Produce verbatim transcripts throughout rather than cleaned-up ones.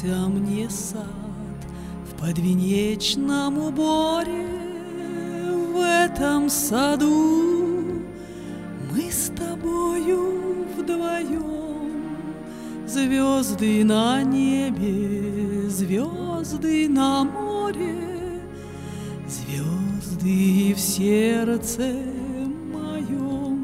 Снился мне сад в подвенечном уборе. В этом саду мы с тобою вдвоем. Звезды на небе, звезды на море, звезды в сердце моем.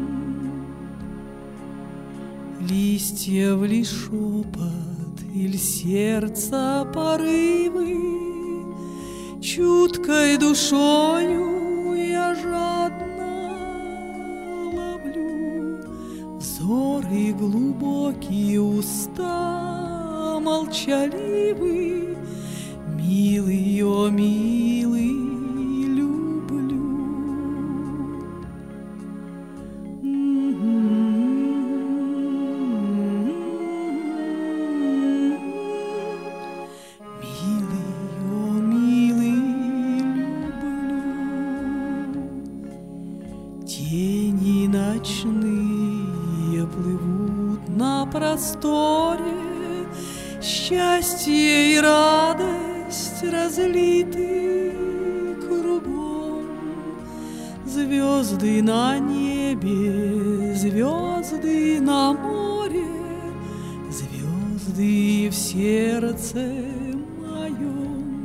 Листьев ли шепот, иль сердца порывы, чуткой душою я жадно ловлю взоры глубокие, уста молчаливы. Милый, о милый, люблю. Тени ночные плывут на просторе, счастье и радость разлиты кругом. Звезды на небе, звезды на море, звезды в сердце моем.